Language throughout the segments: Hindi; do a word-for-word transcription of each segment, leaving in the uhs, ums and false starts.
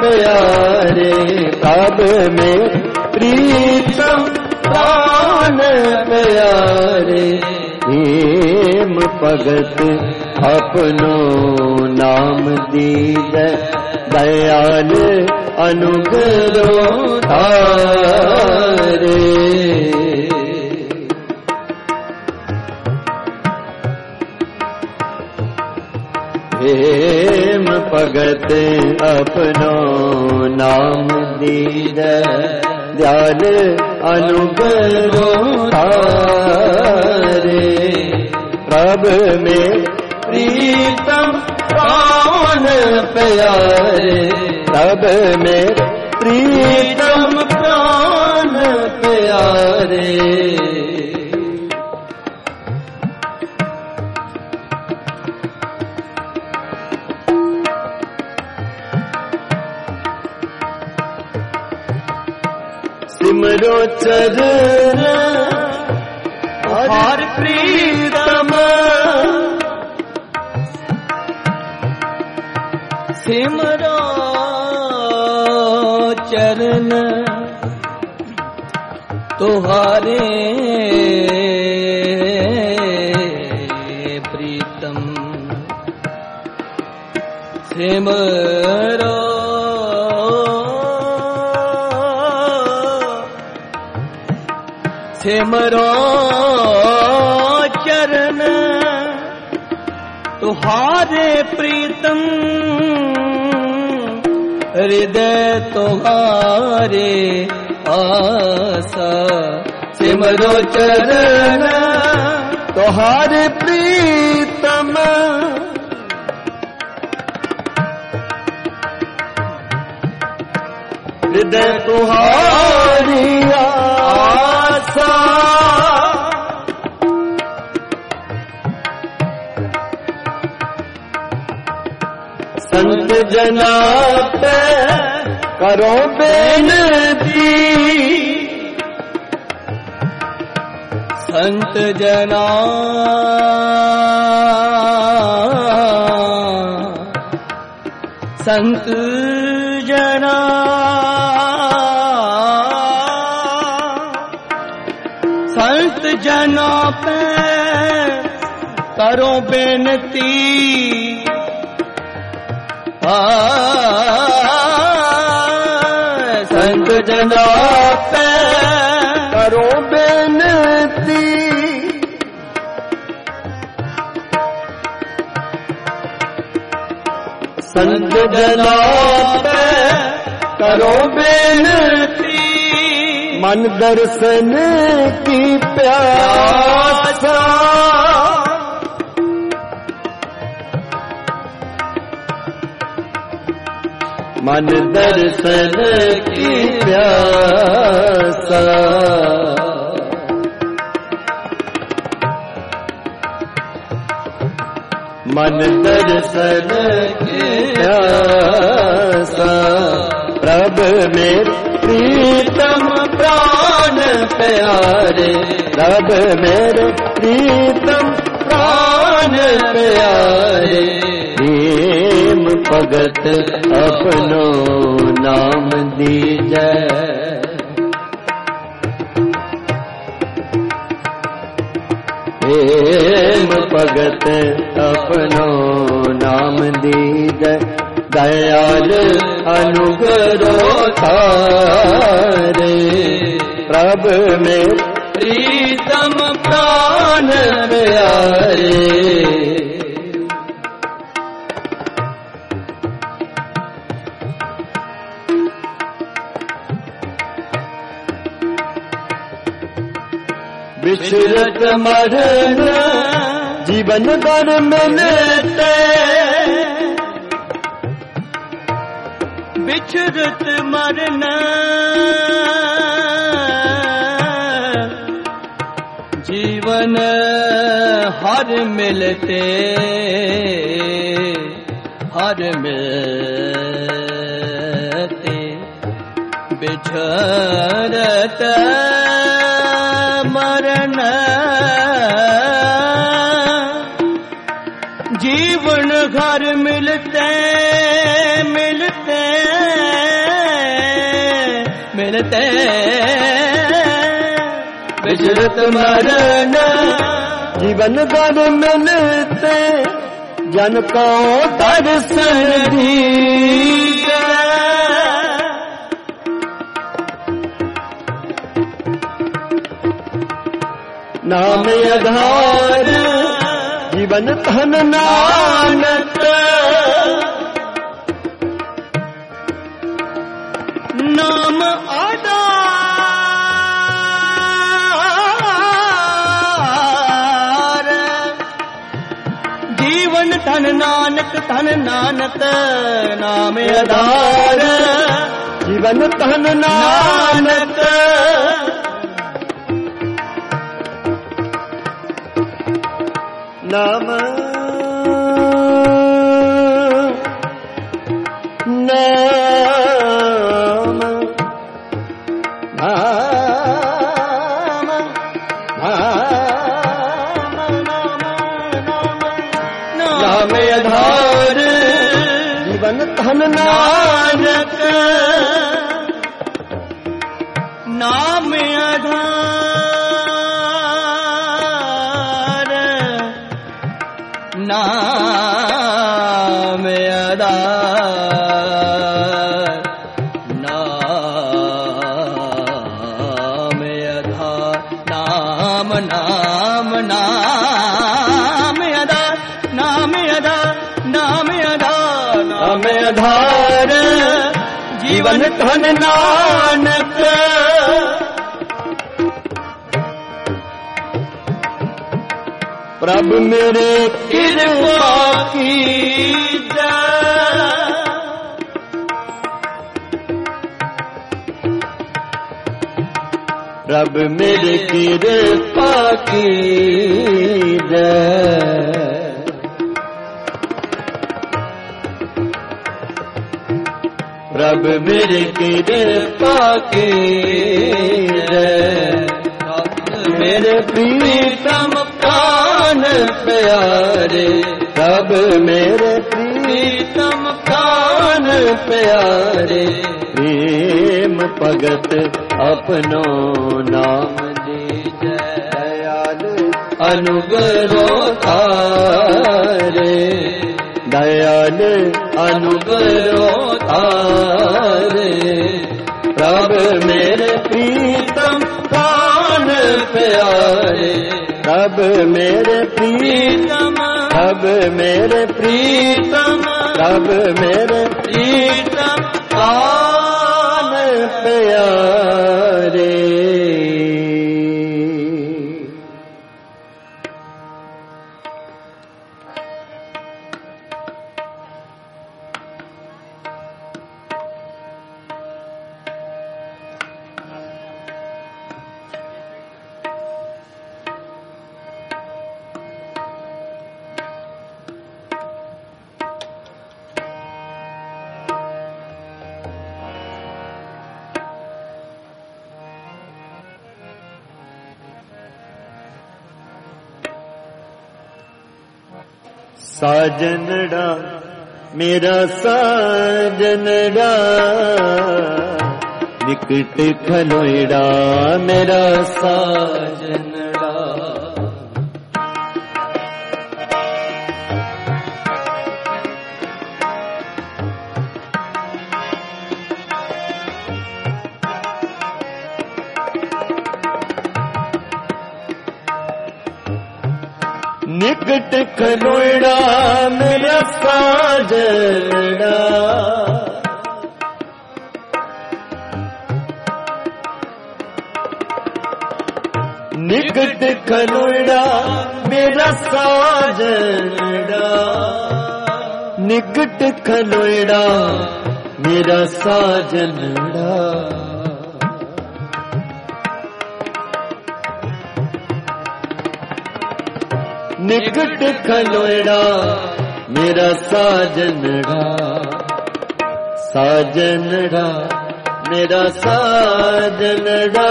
प्यारे, प्रभ में प्रीतम प्राण प्यारे। हेम भगत अपनो नाम दीज, दयाल अनुग्रह तारे। हेम भगत अपनो नाम दीज, दयाल अनुग्रह तारे। प्रभ में प्रीतम प्राण प्यारे, प्रभ में प्रीतम प्राण प्यारे। सिमरो चरण हर प्रीतम, सिमरो चरण तुहारे प्रीतम। सिमरो सिमरो चरण तुहारे प्रीतम, हृदय तुहारे आसा। सिमरो चरण तुहारे प्रीतम, हृदय तुहारी आसा। संत जना पे करो बेनती, संत जना संत जना संत जना पे करो बेनती। संत जना पे करो बेनती, संत जना पे करो बेनती। मन दर्शन की प्यासा, मन दर्शन की प्यासा। मन दर्शन की प्यासा। प्रभ में प्रीतम प्राण प्यारे, प्रभ मेरे प्रीतम प्राण प्यारे। हेम भगत अपनो नाम दीजै, हेम भगत अपनो नाम दीजै, दयाल अनुग्रह तारे। प्रभ में प्रीतम प्राण प्यारे। बिछड़त मरण जीवन भर मिलते, बिछड़त मरण जीवन हर मिलते, हर मिलते। बिछड़त मरण जीवन घर मिलते, मिलते मिलते विचरत मरण जीवन दर मिलते जन को दर्शन दीजे। नाम आधार जीवन धन नानक नाम आधार जीवन धन नानक धन नानक नाम आधार जीवन धन नानक नाम नाम नाम नाम आधार जीवन धन नानक नाम आधार नाम आधार नाम आधार नाम नाम नाम आधार नाम आधार नाम आधार नाम आधार जीवन धन नानक प्रभु मेरे कृपा की प्रभु मेरे कृपा की प्रभु मेरे कृपा की मेरे प्रीतम प्राण प्यारे सब मेरे प्रीतम प्राण प्यारे प्रेम भगत अपनो नाम दीजै दयाल अनुग्रह तारे दयाल अनुग्रह तारे प्रभु मेरे प्रीतम प्राण प्यारे सब मेरे प्रीतम सब मेरे प्रीतम सब मेरे प्रीतम प्राण प्यारे। साजनड़ा मेरा साजनड़ा निकट खलोड़ा मेरा साजनड़ा निकट खलोड़ा मेरा साजनड़ा निकट खलोड़ा मेरा साजनड़ा निकट खलोड़ा मेरा साजनड़ा निकट खलोड़ा मेरा साजनड़ा साजनड़ा मेरा साजनड़ा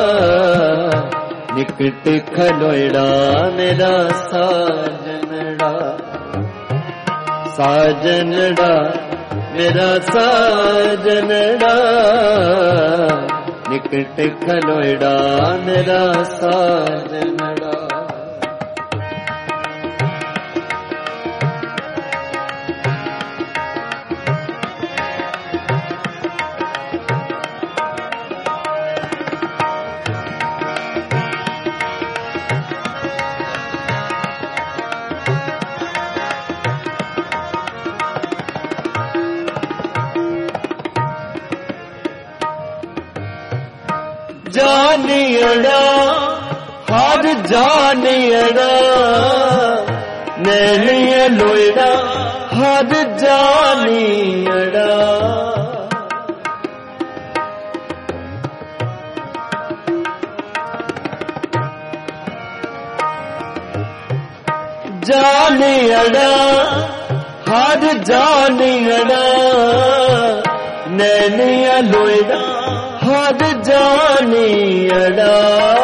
निकट खलोड़ा मेरा साजनड़ा साजनड़ा मेरा साजनड़ा निकट खलोड़ा मेरा साजनड़ा। जानियड़ा हर जानियड़ा नैनिया लोयड़ा हर जानियड़ा। जानियड़ा हर जानियड़ा नैनिया लोयड़ा हद जानियड़ा।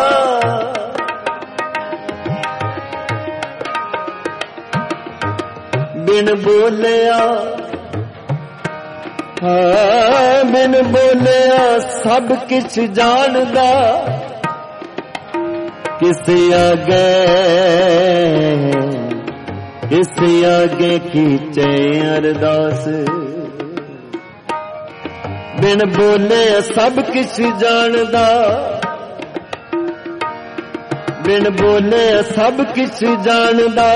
बिन बोलिया हाँ बिन बोलिया सब किछ जानदा, किस आगे किस आगे कीचे अरदास। बिन बोले सब किछ जानदा, बिन बोले सब किछ जानदा,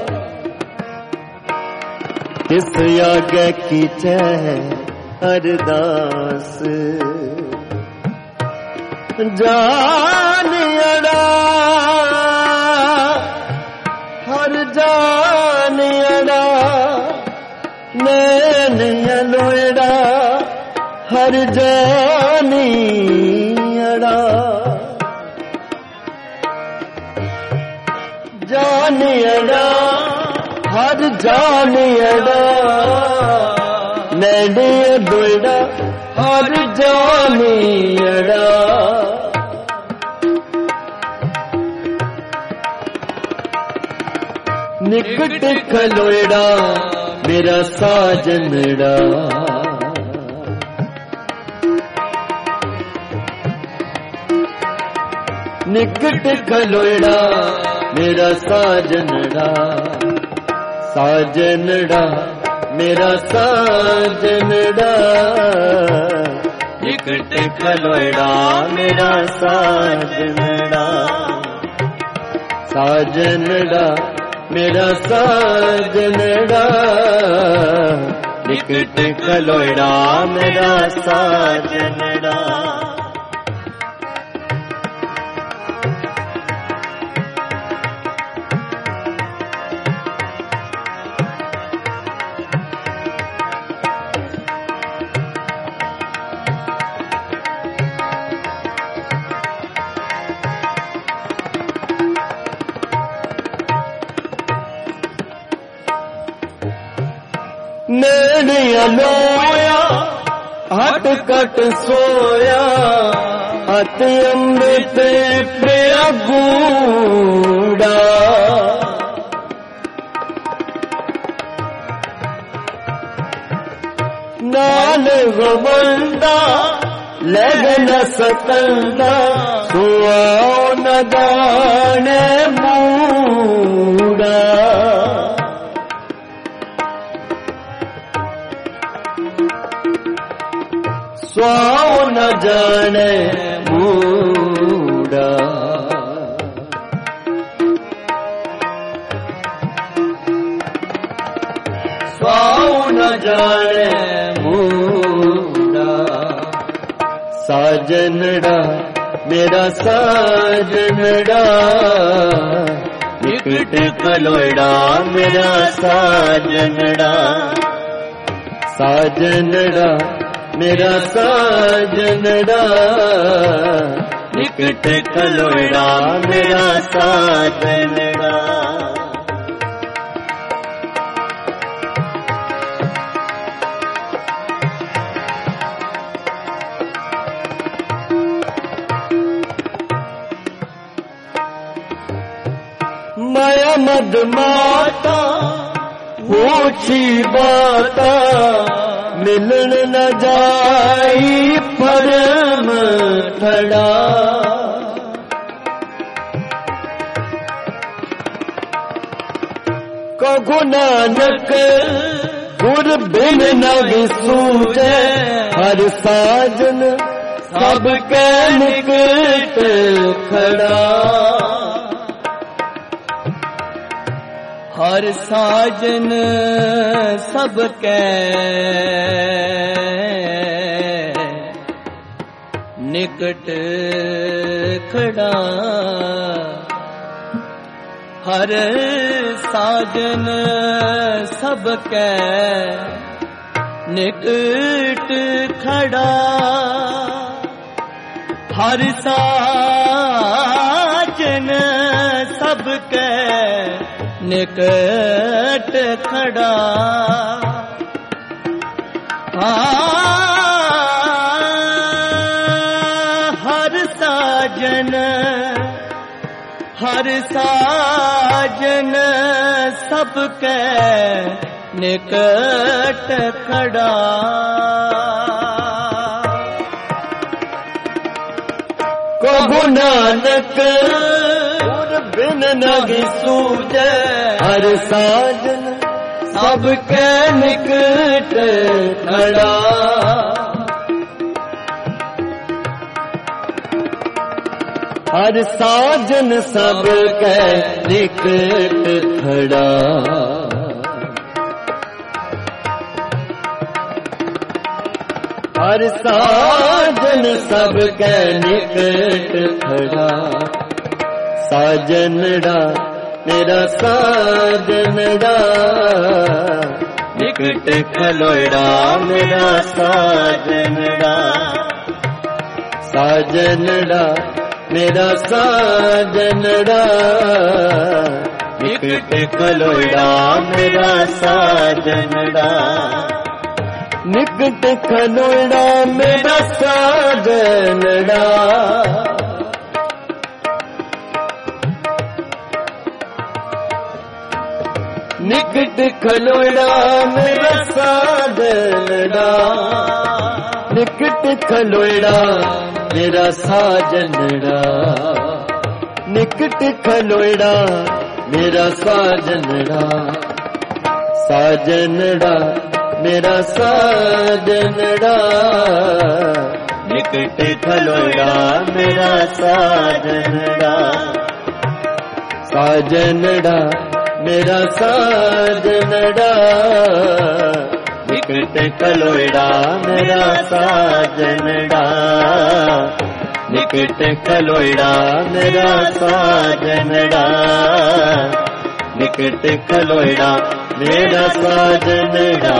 किस आगे कीचे अरदास। जानियड़ा हर जानियड़ा नैनिया लोयड़ा हर जानियड़ा। जानियड़ा हर जानियड़ा नैनिया लोयड़ा हर जानियड़ा। निकट खलोड़ा मेरा साजनड़ा। निकट खलोड़ा मेरा साजनड़ा। साजनड़ा मेरा साजनड़ा। निकट खलोड़ा मेरा साजनड़ा। साजनड़ा मेरा साजनड़ा। निकट खलोड़ा मेरा साजनड़ा। नैनिया लोया हट कट सोया अत अमृत पिया गूड़ा। नाल गोबंदा लगन सकंदा सुआओ न गाने मूड़ा। स्वाओ न जाने मूड़ा। स्वाओ न जाने मूड़ा। साजनड़ा मेरा साजनड़ा। निकट खलोड़ा मेरा साजनड़ा। साजनड़ा मेरा साजनड़ा। निकट खलोड़ा मेरा साजनड़ा। माया मद माता ऊंची बाता मिलन न जाई भरम ठड़ा कहो नानक गुर बिन न विसूझे हर साजन सबके निकट खड़ा हर साजन सबके निकट खड़ा हर साजन सबके निकट खड़ा हर साजन सबके निकट खड़ा हर साजन हर साजन सबके निकट खड़ा कहो नानक गुर बिन न विसूझे हर साजन सबके निकट खड़ा हर साजन सबके निकट खड़ा हर साजन सबके निकट खड़ा साजनड़ा मेरा साजनड़ा निकट खलोड़ा मेरा साजनड़ा साजनड़ा मेरा साजनड़ा निकट खलोड़ा मेरा साजनड़ा निकट खलोड़ा मेरा साजनड़ा निकट खलोड़ा मेरा साजनड़ा निकट खलोड़ा मेरा साजनड़ा निकट खलोड़ा मेरा साजनड़ा साजनड़ा मेरा साजनड़ा निकट खलोड़ा मेरा साजनड़ा साजनड़ा मेरा साजनड़ा निकट खलोड़ा मेरा साजनड़ा निकट खलोड़ा मेरा साजनड़ा निकट खलोड़ा मेरा साजनड़ा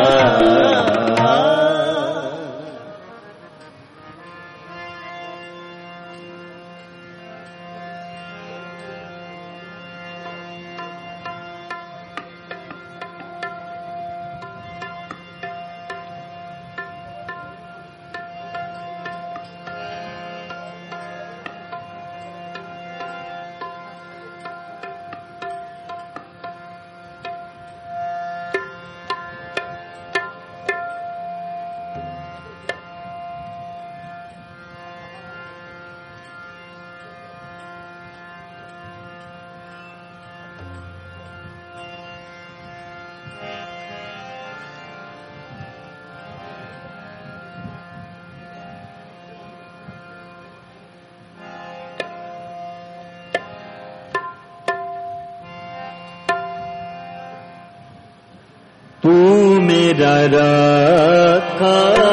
तू मेरा रखा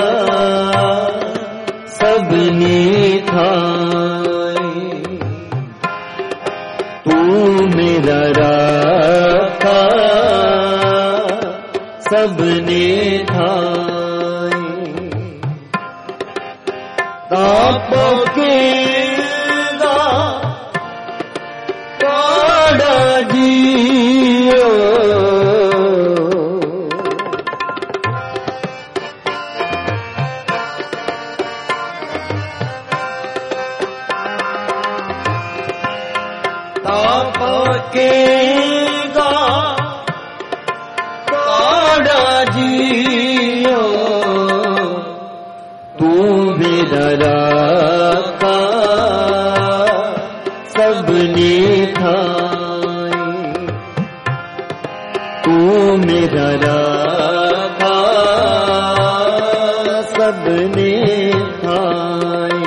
सबनी थाई तू मेरा रखा सबनी थाई तापों के काड़ा जियो तापकेगा काड़ा जियो तू भी मेरा राखा सबने थाई, तू मेरा राखा सबने थाई।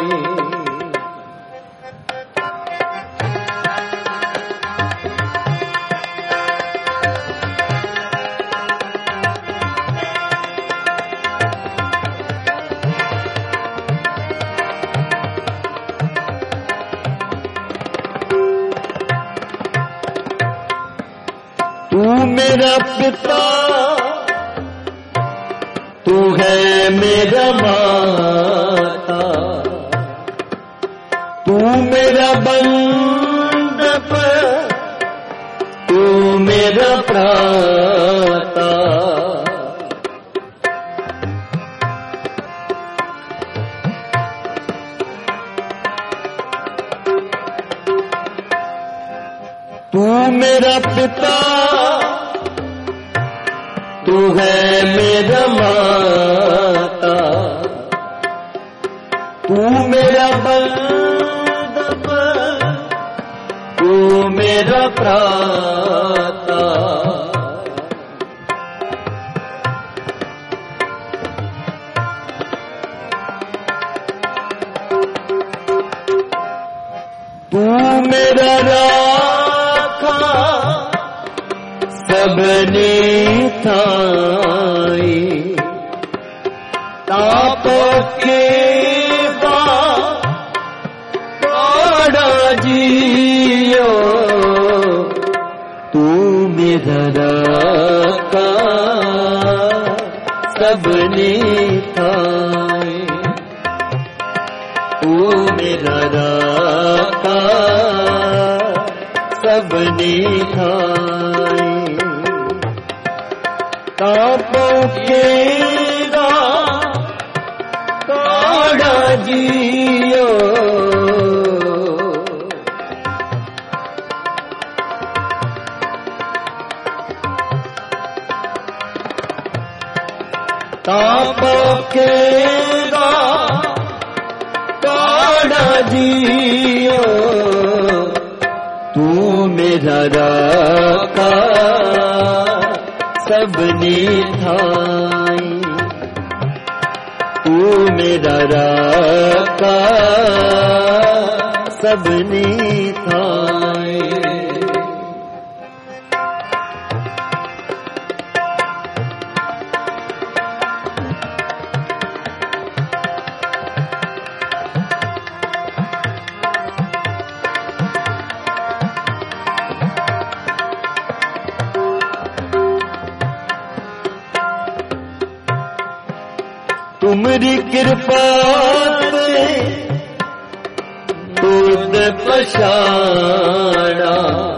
तू मेरा पिता, तू है मेरा माता, तू मेरा बंधप, तू मेरा प्राता। तू मेरा पिता, तू है मेरा माता, तू मेरा बंधप, तू मेरा प्राता। तू मेरा राखा सबने थाई, तापों के बाड़ा जियो, तू मेरा राखा सबने थाई, तू मेरा राखा सबने थाई। तापों के बाड़ा जियो, तापों के बाड़ा जियो, तू मेरा राखा सबने थाई, तू मेरा राखा सबने थाई। तुमरी कृपा से तुद पछाड़ा,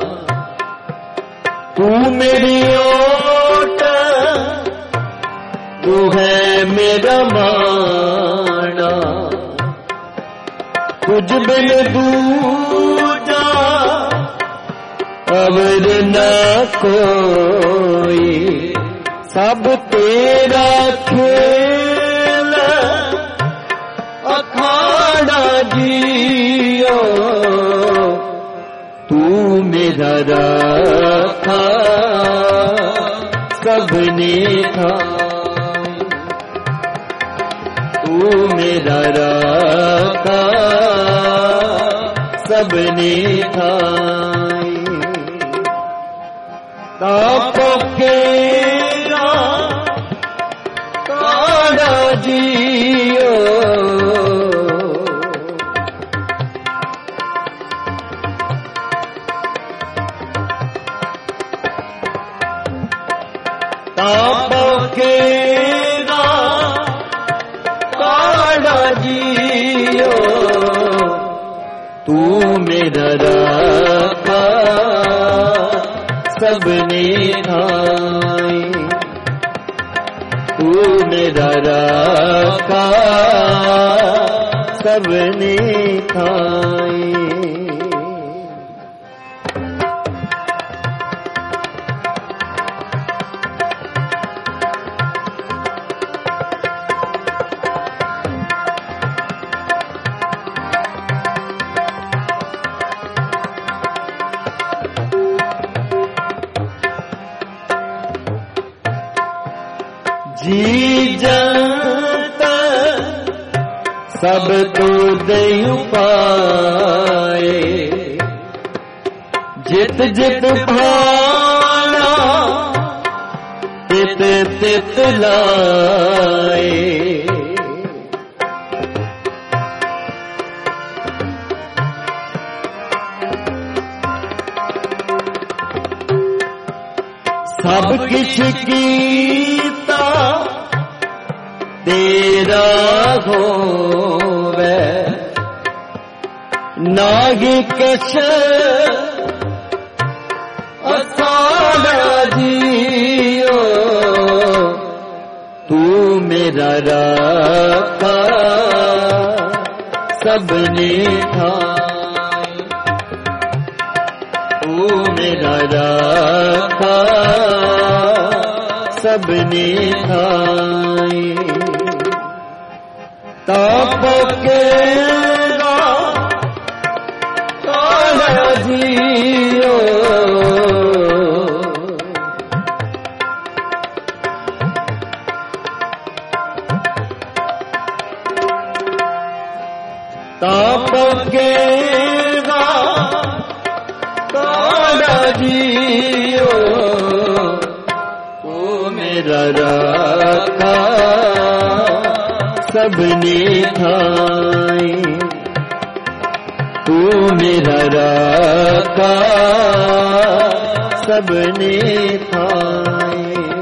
तू मेरी ओट, तू है मेरा माना, तुझ बिन दूजा अवर न कोई, सब तेरा खेल अखाड़ा जियो, तू मेरा राखा सबने थाई, तू मेरा राखा सबने थाई। तापों के बाड़ा जियो, तापों के बाड़ा जियो, तू मेरा राखा सबने थाई, तू मेरा राखा सबने थाई। जी जंत सब तो दयु पाए, जित जित भाना तित तित लाए। सब किछ कीता तेरा होवे, नाहि कछ असाना जियो। तू मेरा राखा सबने ठाए, तू मेरा राखा सबने ठाए। ताप के काला जियो, ताप के काला जियो। ओ मेरा राखा सबने ठाए, तू मेरा राखा सबने ठाए।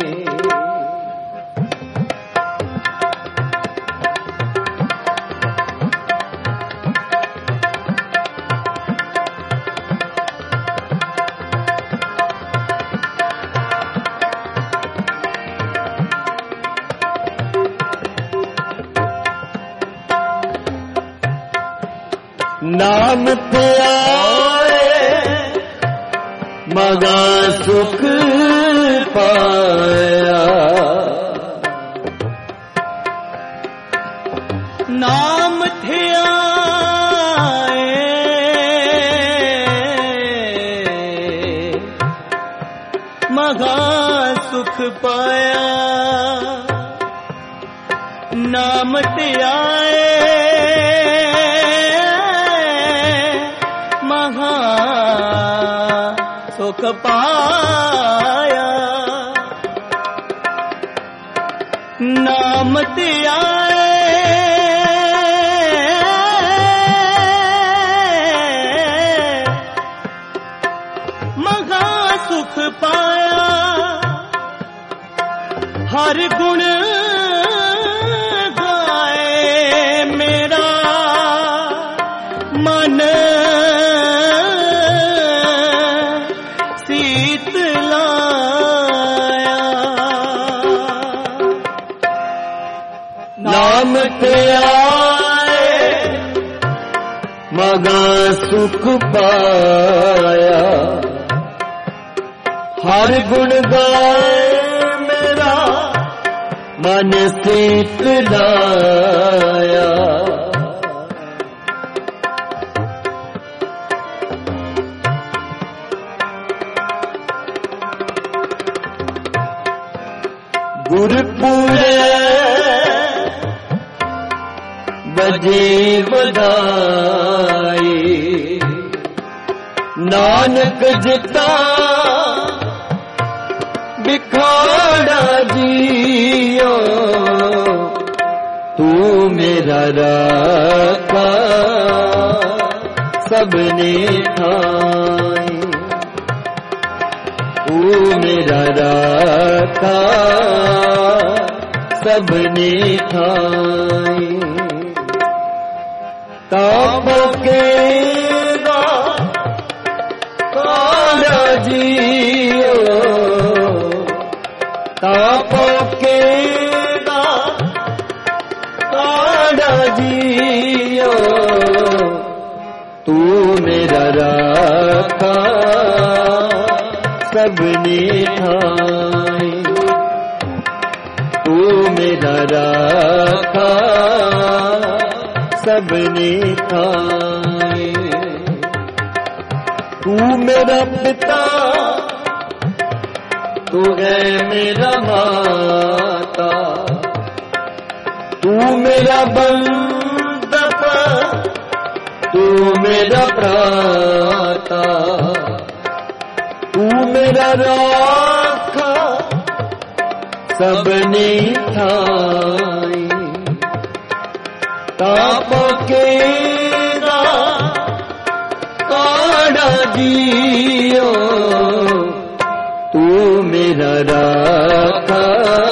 नाम पे आए मगा सुख पाया, नाम थे आए मगा सुख पाया, नाम ते आए महा सुख पाया। नाम ते आए महा सुख पाया, हर गुण गाए मेरा मन नाम ते आए मगा सुख पाया, हर गुण गाए मेरा मन सीत लाया। गुरपुरे बजे बधाई, नानक जिता बिखाड़ा जियो। तू मेरा राखा सबने ठाए, तू मेरा राखा सबने ठाए। ताप के काला जियो, ताप के काला जियो। तू मेरा राखा सबने ठाए, तू मेरा राखा सबने ठाए। तू मेरा पिता, तू है मेरा माता, मेरा बंदप, तू मेरा प्राता, तू मेरा राखा सबनी थाई। ताप केरा काड़ा जियो, तू मेरा राखा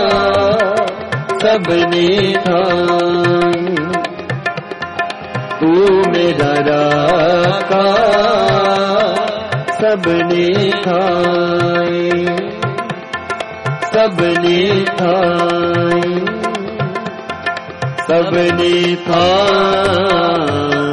सबनी थाई। तू मेरा राखा सबनी थाई, सबनी थाई, सबनी थाई।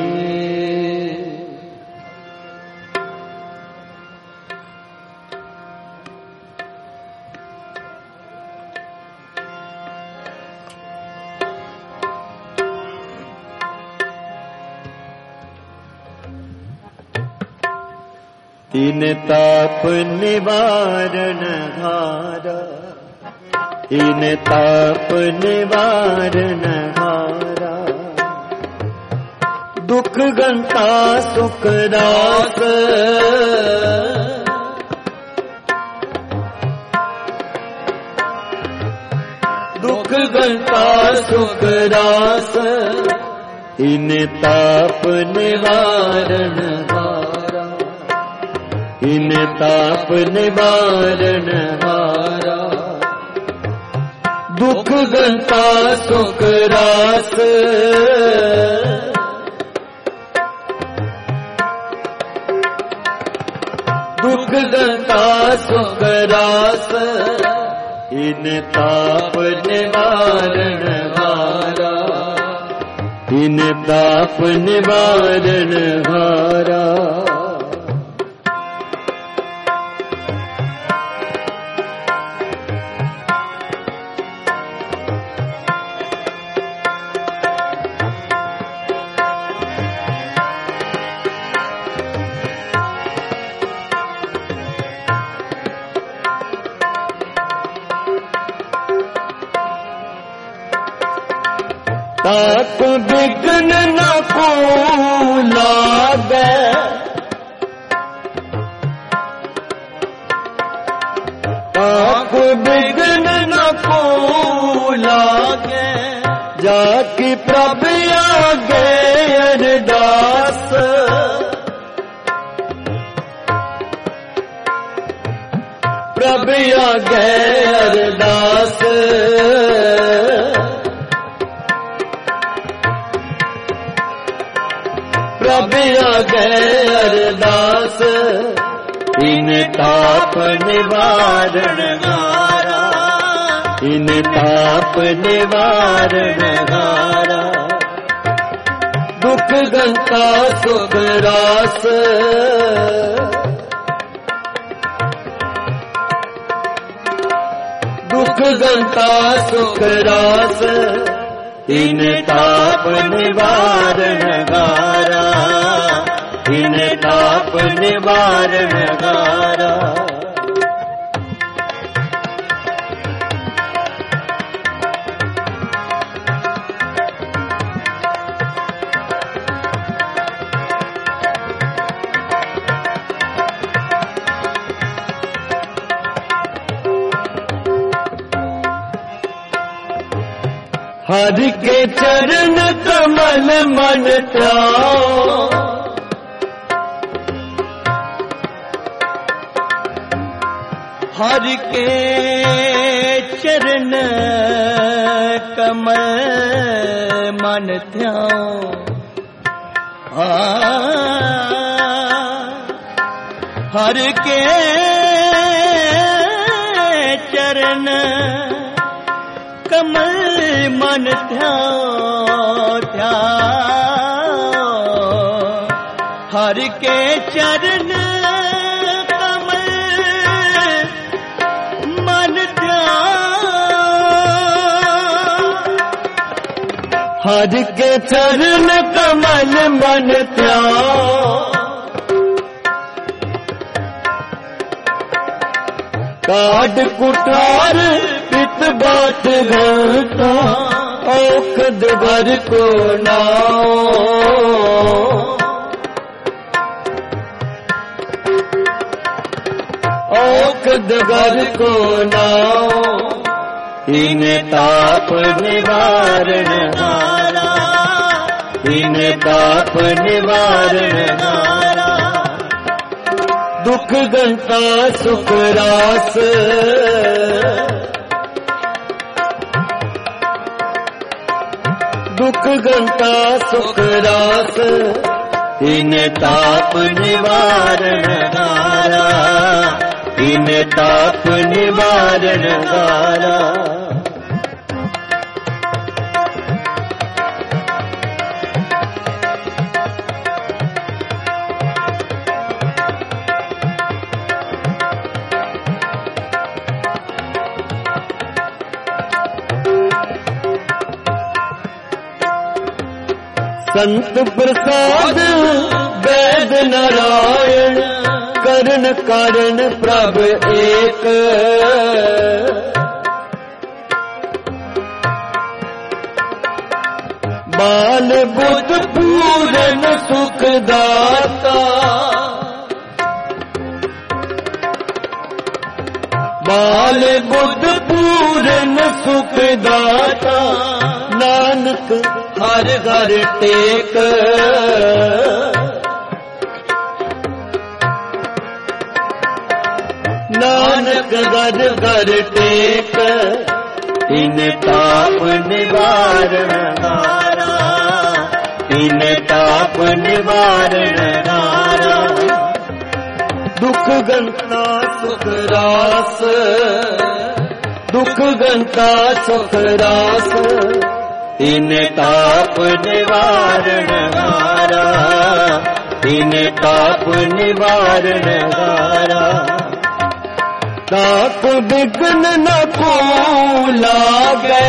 तीन ताप निवारण हारा, तीन ताप निवारण हारा। दुख गंता सुख रास, दुख गंता सुख रास। तीन ताप निवारण हारा, तीन ताप निवारण हारा। दुख गंता सुख रास, दुख गंता सुख रास। इन ताप निवारण हारा, इन ताप निवारण हारा। ताप विघ्न न को लागे, ताप विघ्न न को लागे। जाकी प्रभ आगे अरदास, प्रभ आगे अरदास। प्रभ आगे अरदास। इन ताप निवारण हारा, इन ताप निवारण हारा। दुख गंता सुख रास, दुख गंता सुख रास। इन ताप निवारण हारा, इन ताप निवारण हारा। हरि के चरण कमल मन ध्याओ, हरि के चरण कमल मन ध्याओ। हरि के चरण कमल मन ध्याओ, ध्याओ। हरि के चरण कमल मन ध्याओ। हरि के चरण कमल मन ध्याओ। काट कुठार पित बाट घटा, औखद भर को नाओ, औखद भर को नाओ, इन ताप निवारण हारा, इन ताप निवारण हारा। दुख गंता सुख रास, दुख गंता सुख रास, इन ताप निवारण हारा, इन ताप निवारण हारा। संत प्रसाद वेद नारायण, करण कारण प्रभ एक। बाल बुद्ध पूरन सुख दाता, बाल बुद्ध पूरन सुख दाता। नानक हर घर टेक, नानक घर घर टेक, इन ताप निवारण हारा, इन ताप निवारण हारा। दुख गंता सुख रास, दुख गंता सुख रास, इन ताप निवारण हारा, इन ताप निवारण हारा। ताप विघ्न न को लागे,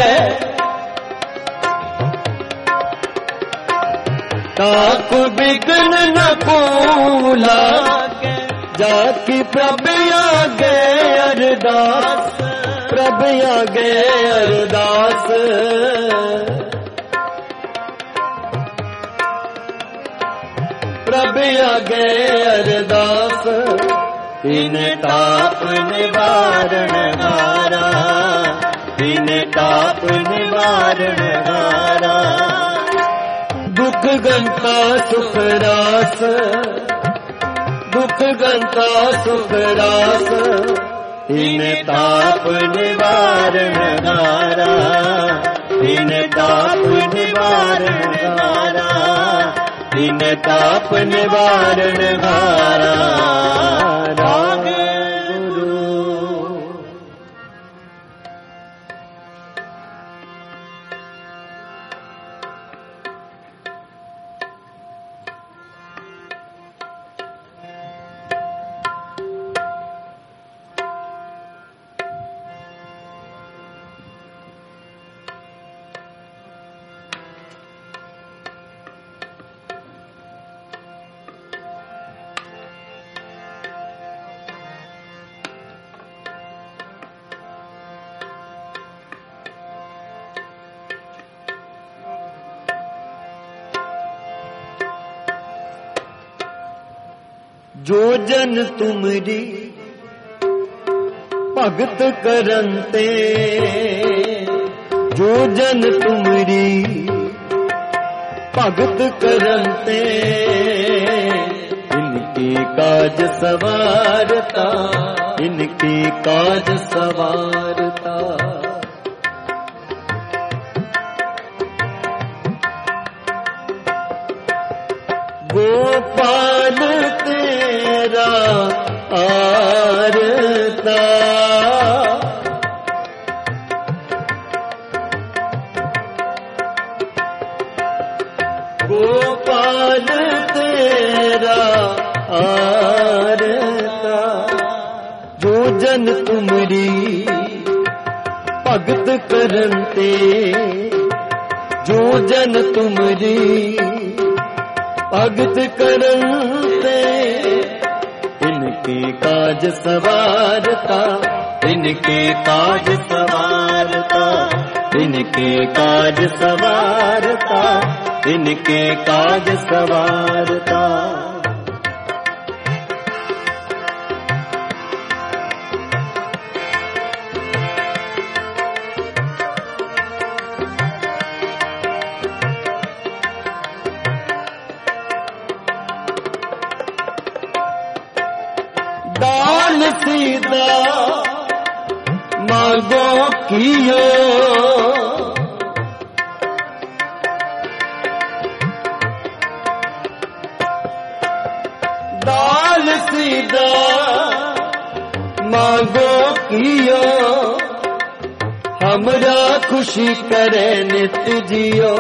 ताप विघ्न न को लागे। जाकी प्रभ आगे अरदास, प्रभ आगे अरदास। प्रभ आगे अरदास, इन ताप निवारण हारा, इन ताप निवारण हारा। दुख गंता सुख रास, दुख गंता सुख रास, इन ताप निवारण हारा, इन ताप निवारण हारा, इन ताप निवारण हारा। राग गुरु जो जन तुमरी भगत करंते, जो जन तुमरी भगत करंते। इनकी काज सवारता, इनकी काज सवारता। गोपाल तेरा आरता, गोपाल तेरा आरता। जो जन तुमरी भगत करंते, जो जन तुमरी भगत करंते। इनके काज सवारता, इनके काज सवारता। इनके काज सवारता, इनके काज सवारता। दान सीधा मांगो कियो, दान सीधा मांगो कियो, हमरा खुशी करे नित्य जियो,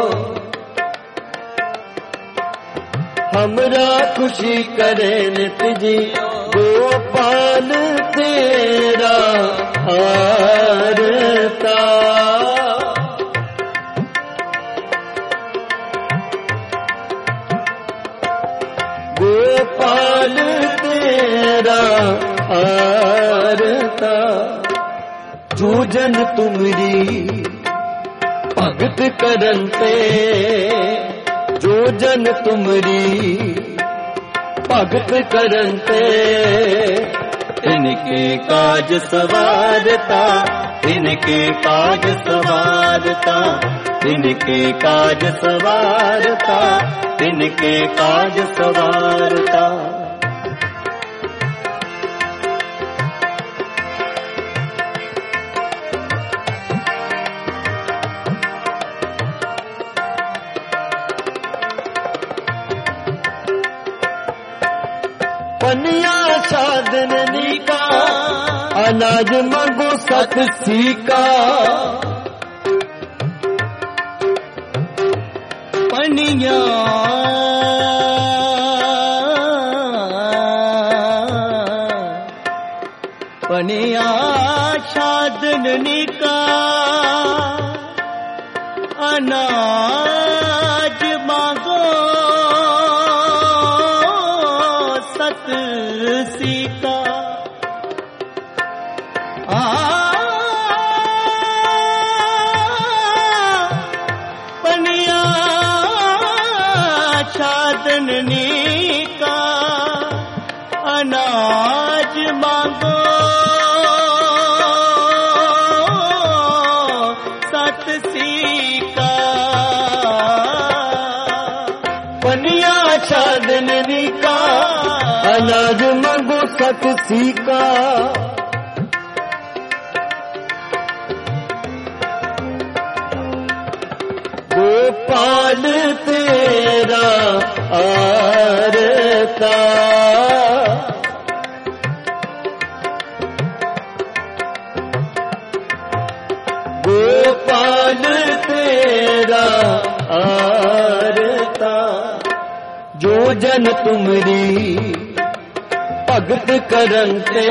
हमरा खुशी करे नित्य जियो। गोपाल तेरा हारता, गोपाल तेरा हारता। जो जन तुमरी भगत करते, जो जन तुमरी भगत करते, इनके काज सवारता, इनके काज सवारता, इनके काज सवारता, इनके काज सवारता। पनिया साधननी का अनाज मंगो सत सीका, पनिया पनिया साधननी का अनाज मांगो सत सीका। आ पनिया साधननी का अनाज मांगो सत सीका। पनिया साधननी का अनाज मंगो सत सीका। गोपाल तेरा आरता, गोपाल तेरा आरता। जो जन तुमरी भगत करते,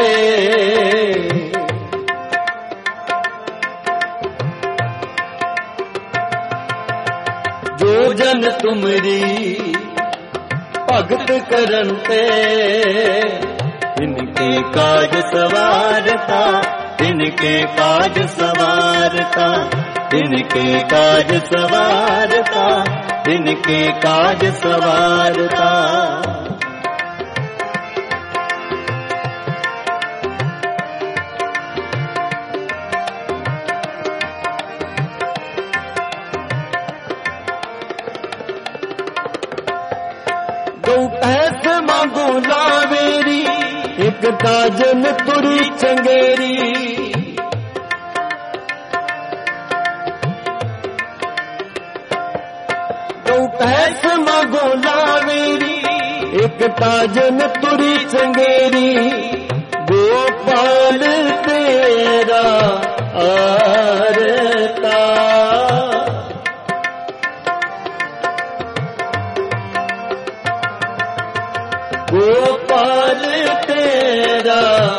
जो जन तुमरी भगत करते, इनके काज सवारता, इनके काज सवारता, इनके काज सवारता, इनके काज सवारता। गौ भैंस मांगो लावेरी, एक काजन तुरी चंगेरी। गौ भैंस मांगो लावेरी, एक काजन तुरी चंगेरी। गोपाल तेरा आरता, गोपाल तेरा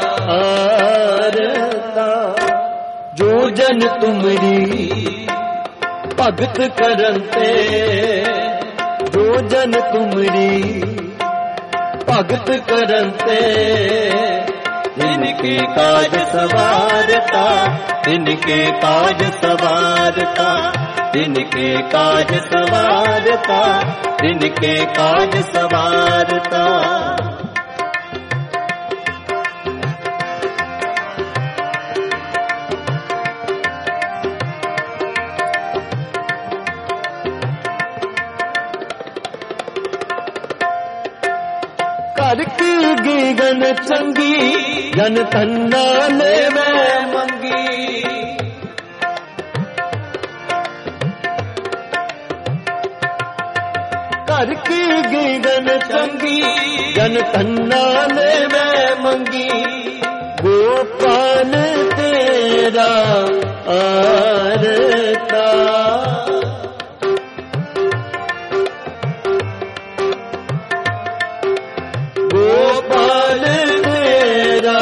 आरता। जो जन तुमरी भगत करते, जो जन तुमरी भगत करते, इनके काज सवारता, इनके काज सवारता, इनके काज सवारता, इनके काज सवारता। कर की गीगन चंगी, जन तन्ना ले मैं मंगी। कर की गीगन चंगी, जन तन्ना ले मैं मंगी। गोपाल तेरा आरता, गोपाल तेरा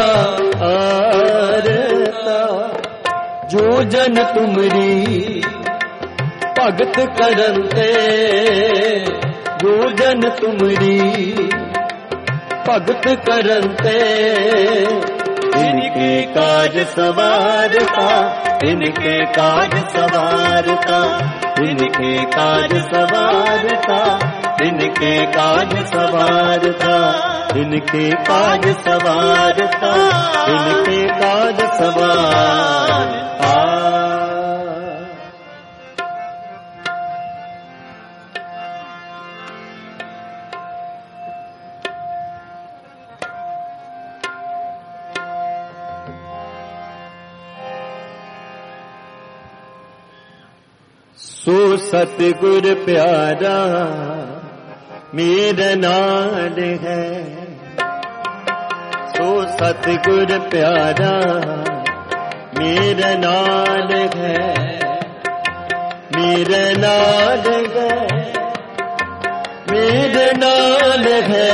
आरता। जो जन तुमरी भगत करते, जो जन तुमरी भगत करते। इनके काज सवारता, इनके काज सवारता, इनके काज सवारता, इनके काज सवारता, इनके काज सवारता, इनके काज सवारता। सो सतगुर प्यारा मेरा नाल है, सो सतगुर प्यारा मेरा नाल है, मेरा नाल है, मेरा नाल है।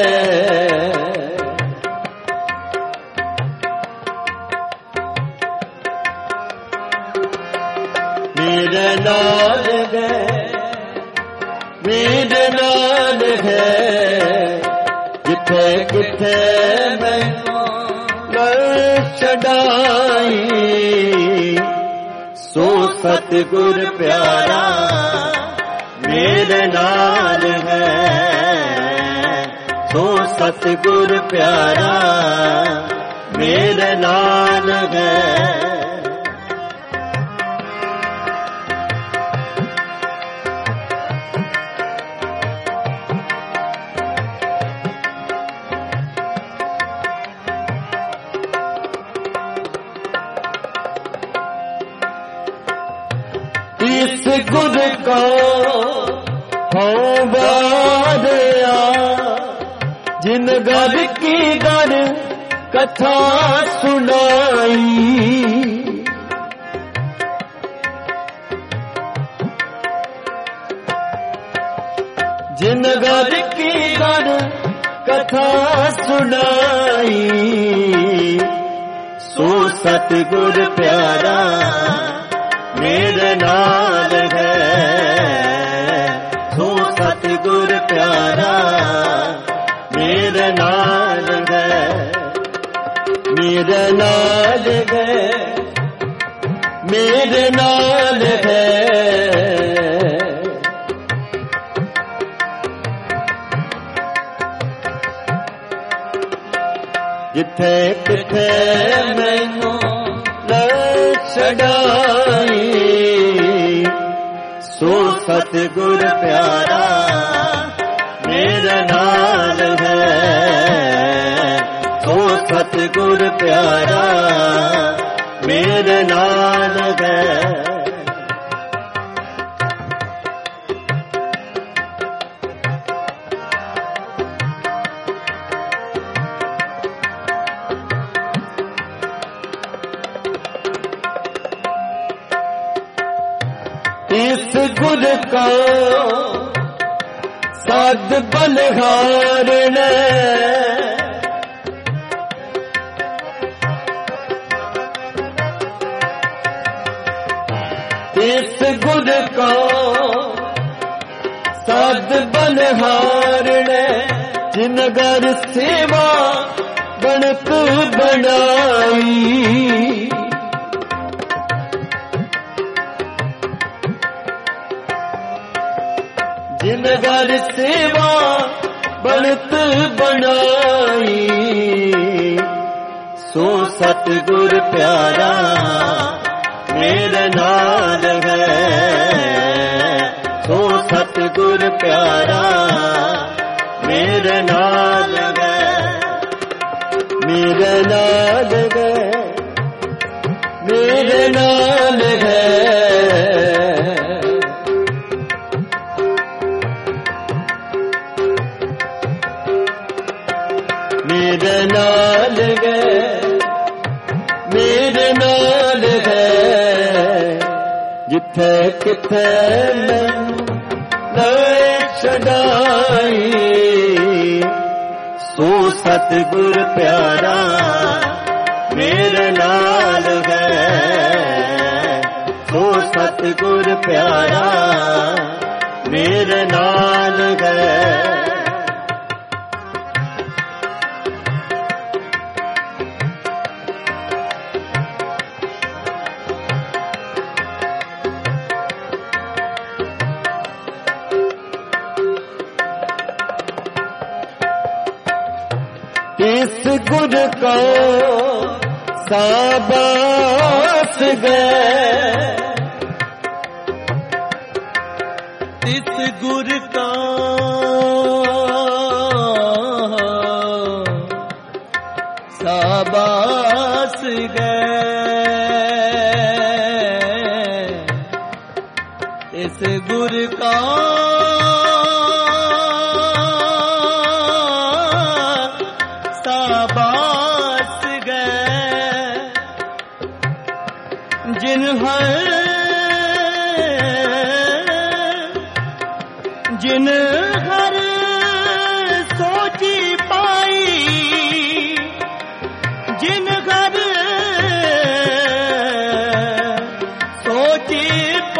मेरा नाल है, मेरे नाल है। जिथे किथे मैनू लड़ छड़ाई, सो सतगुर प्यारा मेरे नाल है, सो सतगुर प्यारा मेरे नाल है। इस गुर को हो बारया, जिन घर की घर कथा सुनाई। जिन घर की घर कथा सुनाई, सो सतगुर प्यारा मेरे नाल है, सो सतगुर प्यारा मेरे नाल है, मेरे नाल है, मेरे नाल है। जिथे किथे मैनू लड़ छड़ाई, सो सतगुर प्यारा मेरा नाल है, सो सतगुर प्यारा मेरे नाल है। इस गुर को सद बलहार ने, इस गुर को सद बलहार ने। जिन घर सेवा बनत बनाई। जिन घर सेवा बनत बनाई, सो सतगुर प्यारा मेरे नाल है। सो सतगुर प्यारा मेरे नाल है, मेरे नाल है, मेरे नाल है। मेरे नाल है, मेरे नाल है। जिथे किथे मैनू ले छड़ाई, सो सतगुर प्यारा मेरे नाल है। सो सतगुर प्यारा मेरे नाल है। इस गुर को साबास गए, इस गुर का साबास गए। इस गुर का जिन हर जिन हर सोची पाई, जिन हर सोची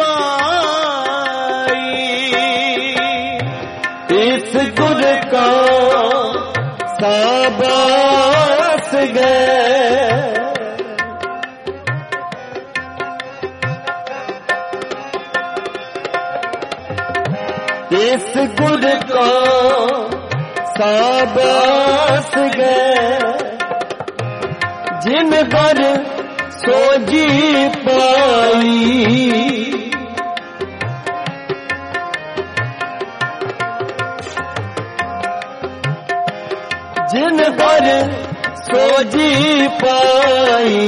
पाई, इस गुर का साबास गए। इस गुर को साबास गए, जिन पर सोजी पाई, जिन पर सोजी पाई,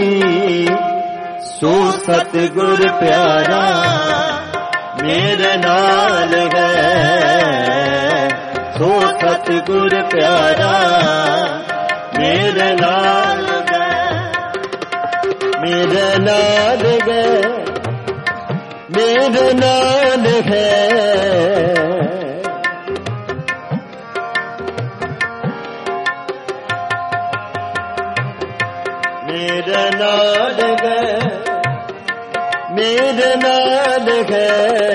सो सतगुर प्यारा मेरे नाल है। सो सतगुर प्यारा मेरे नाल है, मेरे नाल है, मेरे नाल है। मेरे नाल है, मेरे नाल है।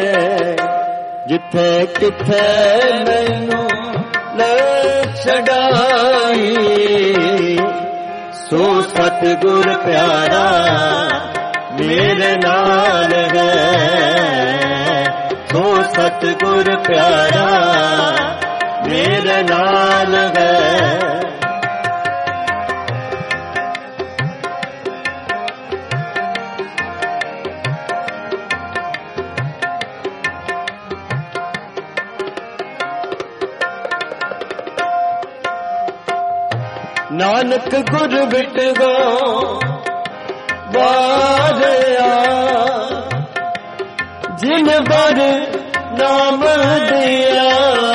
जिथे किथे मैनू ले छड़ाई, सो सतगुर प्यारा मेरे नाल है। सो सतगुर प्यारा मेरे नाल है। नानक गुर बिट गो बारया, जिन बर नाम दिया।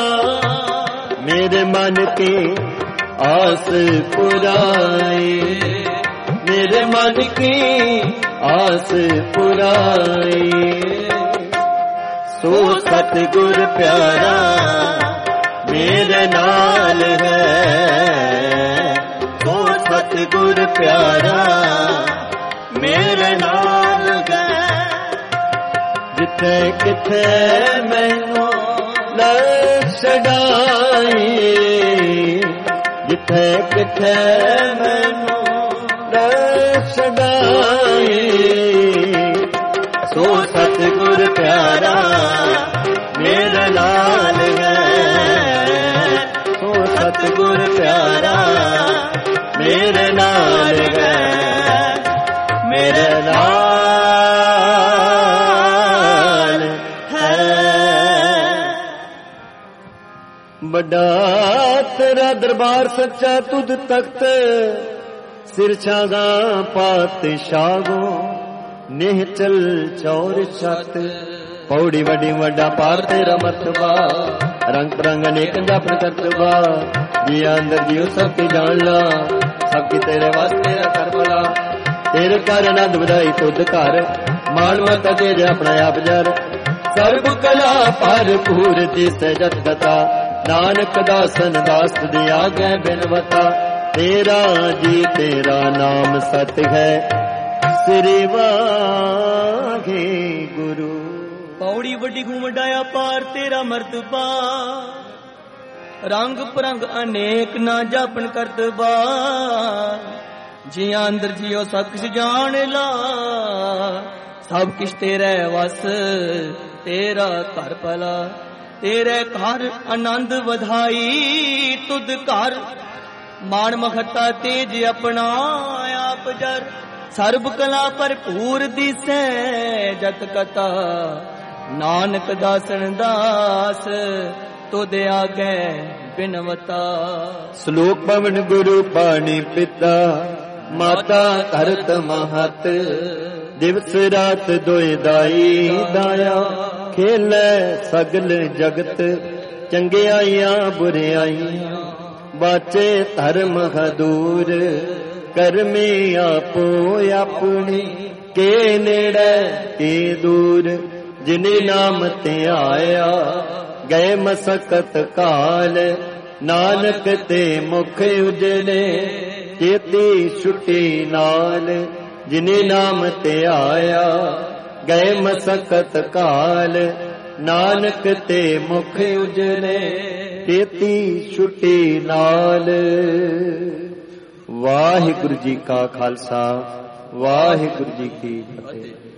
मेरे मन की आस पुराई, मेरे मन की आस पुराई। सो सतगुर प्यारा मेरे नाल है। सो सतगुर प्यारा मेरे नाल है। जिथे किथे मैनू ले छड़ाई, ਕਿਥੇ ਕਿਥੇ ਮੈਨੂੰ ਛਡਾਏ। ਸੋ ਸਤਿਗੁਰ ਪਿਆਰਾ ਮੇਰੇ ਨਾਲ ਹੈ, ਸੋ ਸਤਿਗੁਰ ਪਿਆਰਾ ਮੇਰੇ ਨਾਲ ਹੈ, ਮੇਰੇ ਨਾਲ ਹੈ। ਵੱਡਾ ਤੇਰਾ ਦਰਬਾਰ ਸੱਚਾ ਤੁਧ ਤਖਤ, ਸਿਰਛਾਂ ਦਾ ਪਾਤਸ਼ਾਹੋ ਨਿਹਚਲ ਚੌਰ ਛਤ। ਪੌੜੀ ਵੱਡੀ ਵੱਡਾ ਪਾਰ ਤੇਰਾ ਮਰਤਬਾ, ਰੰਗ ਬਰੰਗ ਅਨੇਕ ਜਪਨ ਕਰਤਬਾ। ਜੀ ਅੰਦਰ ਜੀਉ ਸਭ ਕੀ ਜਾਣ ਲਾ, ਸਭ ਕੀ ਤੇਰੇ ਵਾਸਤੇ ਤੇਰਾ ਕਰ ਭਲਾ। ਤੇਰੇ ਘਰ ਆਨੰਦ ਵਧਾਈ ਤੁਧ ਘਰ, ਮਾਣ ਮਤਾ ਤੇਰੇ ਆਪਣਾ ਆਪ ਜਰ। ਸਰਬ ਕਲਾ ਭਰਪੂਰ ਦਿਸੈ ਜਤ ਕਥਾ, ਨਾਨਕ ਦਾਸਨ ਦਾਸ ਦੀ ਆਗੇ ਬਿਨਵਤਾ। ਤੇਰਾ ਜੀ ਤੇਰਾ ਨਾਮ ਸਤ ਹੈ, ਸ੍ਰੀ ਵਾਹਿ ਗੁਰੂ। ਪੌੜੀ ਵੱਡੀ ਘੁੰਮਡਾਇਆ ਪਾਰ ਤੇਰਾ ਮਰਤਬਾ, ਰੰਗ ਪਰੰਗ ਅਨੇਕ ਨਾ ਜਾਪਨ ਕਰਤਬਾ। ਜੀਆਂ ਅੰਦਰ ਜੀਓ ਸਭ ਕਿਛ ਜਾਣ ਲਾ, ਸਭ ਕਿਛ ਤੇਰੇ ਵਸ ਤੇਰਾ ਘਰ ਭਲਾ। ਤੇਰੇ ਘਰ ਆਨੰਦ ਵਧਾਈ ਤੁਧ ਘਰ, ਮਾਣ ਮਖਤਾ ਤੇਜ ਆਪਣਾ ਆਪ ਜਰ। ਸਰਬ ਕਲਾ ਭਰਪੂਰ ਦਿਸੈ ਜਤ ਕਥਾ, ਨਾਨਕ ਦਾਸਨ ਦਾਸ ਤੁਧ ਆਗੇ ਬਿਨਵਤਾ। ਸ਼ਲੋਕ ਪਵਨ ਗੁਰੂ ਪਾਣੀ ਪਿਤਾ, ਮਾਤਾ ਧਰਤ ਮਹਤ। ਦਿਵਸ ਰਾਤ ਦੋਇ ਦਾਈ ਦਾਇਆ, ਖੇਲੇ ਸਗਲ ਜਗਤ। ਚੰਗਿਆਈਆਂ ਬੁਰਿਆਈਆਂ ਬਾਚੇ ਧਰਮ ਹਦੂਰ। ਕਰਮੀ ਆਪੋ ਆਪਣੀ, ਕੇ ਨੇੜੇ ਕੇ ਦੂਰ। ਜਿਨੇ ਨਾਮ ਤੇ ਆਇਆ ਗਏ ਮਸਕਤ ਕਾਲ, ਨਾਨਕ ਤੇ ਮੁਖ ਉਜਲੇ ਚੇਤੀ ਛੁੱਟੀ ਨਾਲ। ਜਿਨੇ ਨਾਮ ਤੇ ਆਇਆ ਗਏ ਮਸਕਤ ਕਾਲ, ਨਾਨਕ ਤੇ ਮੁਖ ਉਜਲੇ ਚੇਤੀ ਛੁੱਟੀ ਨਾਲ। ਵਾਹਿਗੁਰੂ ਜੀ ਕਾ ਖਾਲਸਾ, ਵਾਹਿਗੁਰੂ ਜੀ ਕੀ ਫਤਿਹ।